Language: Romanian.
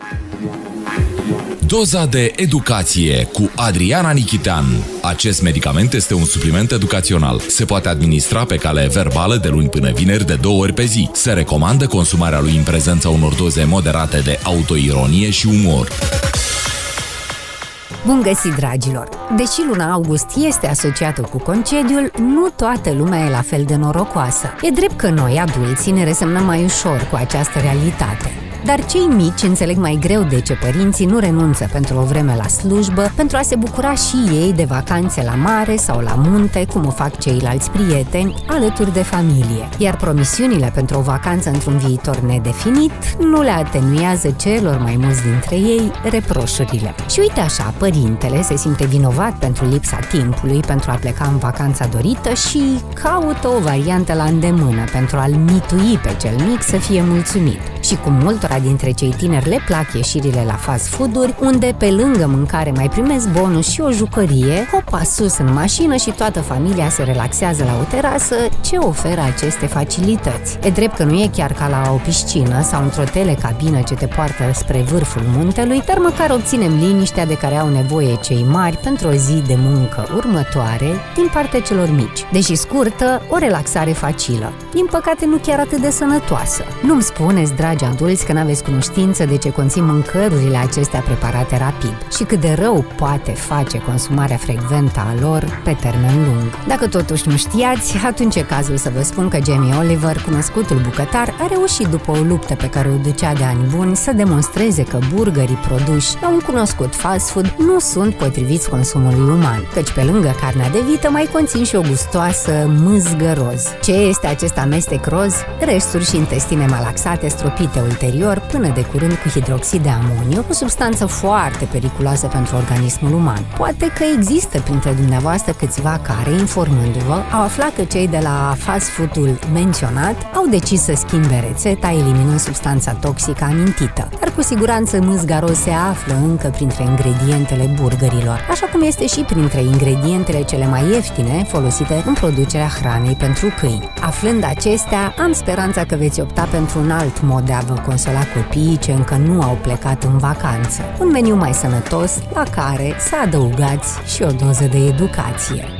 Doza de educație cu Adriana Nichitean. Acest medicament este un supliment educațional. Se poate administra pe cale verbală de luni până vineri de 2 ori pe zi. Se recomandă consumarea lui în prezența unor doze moderate de autoironie și umor. Bun găsit, dragilor! Deși luna august este asociată cu concediul, nu toată lumea e la fel de norocoasă. E drept că noi, adulții, ne resemnăm mai ușor cu această realitate. Dar cei mici înțeleg mai greu de ce părinții nu renunță pentru o vreme la slujbă pentru a se bucura și ei de vacanțe la mare sau la munte, cum o fac ceilalți prieteni, alături de familie. Iar promisiunile pentru o vacanță într-un viitor nedefinit nu le atenuează celor mai mulți dintre ei reproșurile. Și uite așa, părintele se simte vinovat pentru lipsa timpului pentru a pleca în vacanța dorită și caută o variantă la îndemână pentru a-l mitui pe cel mic să fie mulțumit. Și cu multora dintre cei tineri le plac ieșirile la fast food-uri, unde pe lângă mâncare mai primesc bonus și o jucărie, hopa sus în mașină și toată familia se relaxează la o terasă ce oferă aceste facilități. E drept că nu e chiar ca la o piscină sau într-o telecabină ce te poartă spre vârful muntelui, dar măcar obținem liniștea de care au nevoie cei mari pentru o zi de muncă următoare din partea celor mici. Deși scurtă, o relaxare facilă. Din păcate nu chiar atât de sănătoasă. Nu-mi spuneți, dragi adulți, că n-aveți cunoștință de ce conțin mâncărurile acestea preparate rapid și cât de rău poate face consumarea frecventă a lor pe termen lung. Dacă totuși nu știați, atunci e cazul să vă spun că Jamie Oliver, cunoscutul bucătar, a reușit după o luptă pe care o ducea de ani buni să demonstreze că burgerii produși la un cunoscut fast food nu sunt potriviți consumului uman, căci pe lângă carnea de vită mai conțin și o gustoasă mâzgă roz. Ce este acest amestec roz? Resturi și intestine malaxate stropite ulterior până de curând cu hidroxid de amoniu, o substanță foarte periculoasă pentru organismul uman. Poate că există printre dumneavoastră câțiva care, informându-vă, au aflat că cei de la fast food-ul menționat au decis să schimbe rețeta, eliminând substanța toxică amintită. Dar cu siguranță mâzga roz se află încă printre ingredientele burgerilor, așa cum este și printre ingredientele cele mai ieftine folosite în producerea hranei pentru câini. Aflând acestea, am speranța că veți opta pentru un alt mod de a vă consola copiii ce încă nu au plecat în vacanță. Un meniu mai sănătos la care să adăugați și o doză de educație.